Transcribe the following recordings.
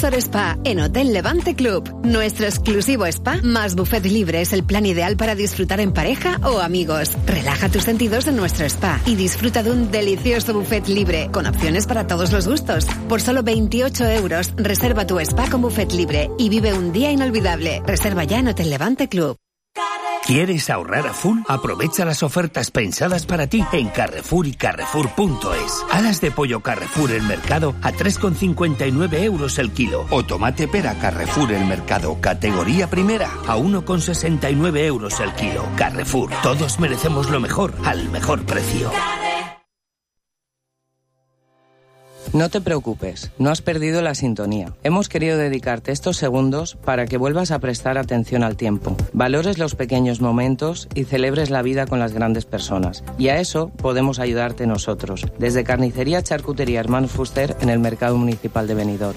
Luxor Spa en Hotel Levante Club. Nuestro exclusivo spa más buffet libre es el plan ideal para disfrutar en pareja o amigos. Relaja tus sentidos en nuestro spa y disfruta de un delicioso buffet libre con opciones para todos los gustos. Por solo 28 euros, reserva tu spa con buffet libre y vive un día inolvidable. Reserva ya en Hotel Levante Club. ¿Quieres ahorrar a full? Aprovecha las ofertas pensadas para ti en Carrefour y Carrefour.es. Alas de pollo Carrefour el mercado a 3,59 euros el kilo. O tomate pera Carrefour el mercado categoría primera a 1,69 euros el kilo. Carrefour, todos merecemos lo mejor al mejor precio. No te preocupes, no has perdido la sintonía. Hemos querido dedicarte estos segundos para que vuelvas a prestar atención al tiempo, valores los pequeños momentos y celebres la vida con las grandes personas. Y a eso podemos ayudarte nosotros, desde Carnicería Charcutería Hermanos Fuster en el Mercado Municipal de Benidorm.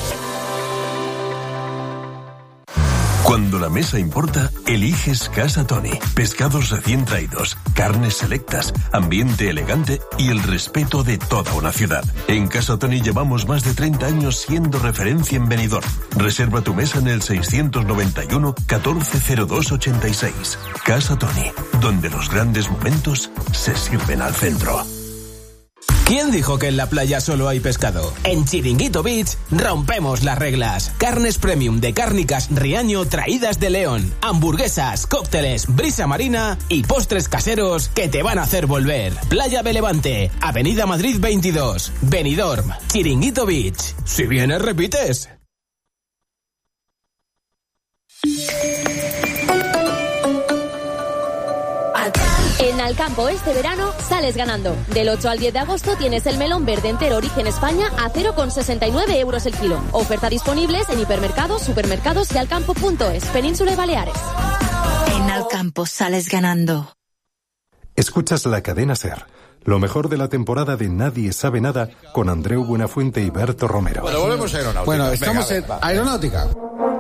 Cuando la mesa importa, eliges Casa Tony. Pescados recién traídos, carnes selectas, ambiente elegante y el respeto de toda una ciudad. En Casa Tony llevamos más de 30 años siendo referencia en Benidorm. Reserva tu mesa en el 691 140286. Casa Tony, donde los grandes momentos se sirven al centro. ¿Quién dijo que en la playa solo hay pescado? En Chiringuito Beach rompemos las reglas. Carnes premium de Cárnicas Riaño traídas de León. Hamburguesas, cócteles, brisa marina y postres caseros que te van a hacer volver. Playa de Levante, Avenida Madrid 22, Benidorm, Chiringuito Beach. Si vienes, repites. En Alcampo este verano sales ganando. Del 8 al 10 de agosto tienes el melón verde entero origen España a 0,69 euros el kilo. Oferta disponibles en hipermercados, supermercados y alcampo.es, Península y Baleares. En Alcampo sales ganando. Escuchas la cadena SER. Lo mejor de la temporada de Nadie sabe nada con Andreu Buenafuente y Berto Romero. Bueno, volvemos a Aeronáutica. Bueno, estamos en Aeronáutica.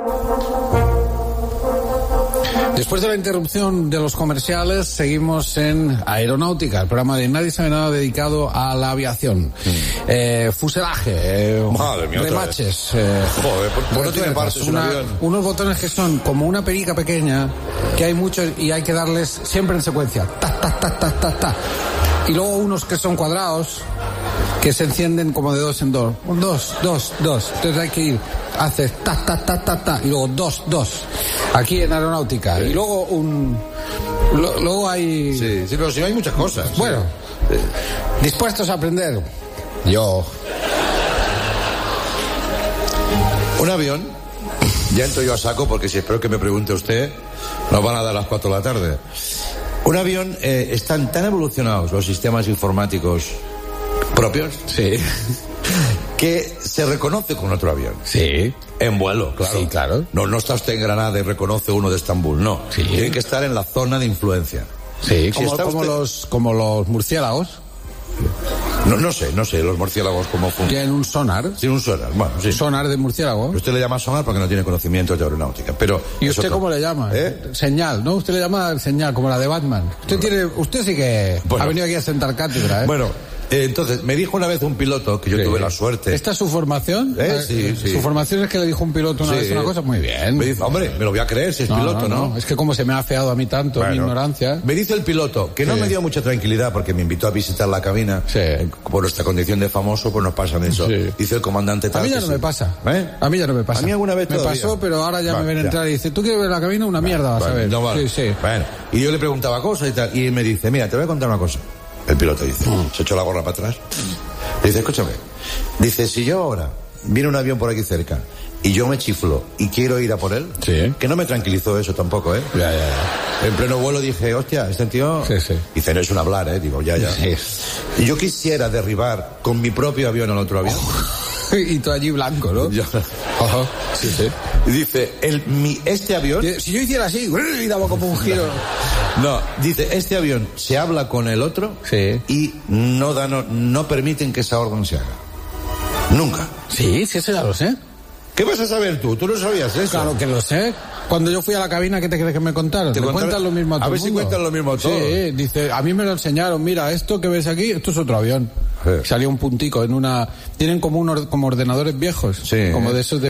Después de la interrupción de los comerciales, seguimos en Aeronáutica, el programa de Nadie sabe nada dedicado a la aviación. Fuselaje, remaches. Joder, ¿por qué tiene partes un avión? Unos botones que son como una perica pequeña, que hay muchos y hay que darles siempre en secuencia. Ta, ta, ta, ta, ta, ta. Y luego unos que son cuadrados, que se encienden como de dos en dos. Dos. Entonces hay que ir, haces ta, ta, ta, ta, ta, y luego dos. Aquí en Aeronáutica. Y luego luego hay... Sí, pero si no hay muchas cosas. Bueno, dispuestos a aprender. Yo. Un avión, ya entro yo a saco porque si espero que me pregunte usted, nos van a dar las 4 de la tarde. Un avión, están tan evolucionados los sistemas informáticos propios, sí, que se reconoce con otro avión. Sí. En vuelo, claro. Sí, claro. No está usted en Granada y reconoce uno de Estambul, no. Sí. Tiene que estar en la zona de influencia. Sí, Si como los murciélagos. No sé, los murciélagos cómo funcionan. Tienen un sonar. Sí, un sonar, bueno, sí. Sonar de murciélago. Usted le llama sonar porque no tiene conocimiento de aeronáutica, pero... ¿Y usted cómo le llama? Señal, ¿no? Usted le llama señal, como la de Batman. Usted sí que ha venido aquí a sentar cátedra, ¿eh? Bueno, entonces, me dijo una vez un piloto, que yo tuve la suerte... ¿Esta es su formación? Sí. Su formación es que le dijo un piloto una vez una cosa muy bien. Me dice, hombre, me lo voy a creer si es piloto, ¿no? Es que como se me ha afeado a mí tanto, mi ignorancia... Me dice el piloto, que no me dio mucha tranquilidad porque me invitó a visitar la cabina. Sí. Por nuestra condición de famoso, pues nos pasan eso. Sí. Dice el comandante tal. A mí ya no me pasa. A mí ya no me pasa. A mí alguna vez me pasó, pero ahora ya me ven entrar y dice, ¿tú quieres ver la cabina? Una mierda, vas a ver. No, vale. Sí. Bueno, y yo le preguntaba cosas y tal, y él me dice, mira, te voy a contar una cosa. El piloto dice, se echó la gorra para atrás. Dice, escúchame. Dice, si yo ahora viene un avión por aquí cerca y yo me chiflo y quiero ir a por él, que no me tranquilizó eso tampoco, ¿eh? Ya. En pleno vuelo dije, hostia, este tío... Sí. Dice, no es un hablar, ¿eh? Digo, ya. Sí. Y yo quisiera derribar con mi propio avión al otro avión. Y tú allí blanco, ¿no? Ajá. Sí. Y dice, este avión... Si yo hiciera así, y daba como un giro... No, dice, este avión se habla con el otro y no permiten que esa orden se haga. Nunca. Sí, eso ya lo sé. ¿Qué vas a saber tú? ¿Tú no sabías eso? Claro que lo sé. Cuando yo fui a la cabina, ¿qué te crees que me contaron? ¿Te cuentan lo mismo a todo el mundo? A ver si cuentan lo mismo a todos. Sí, dice, a mí me lo enseñaron. Mira, esto que ves aquí, esto es otro avión. Salió un puntico en una... Tienen como ordenadores viejos. Sí. Como de esos de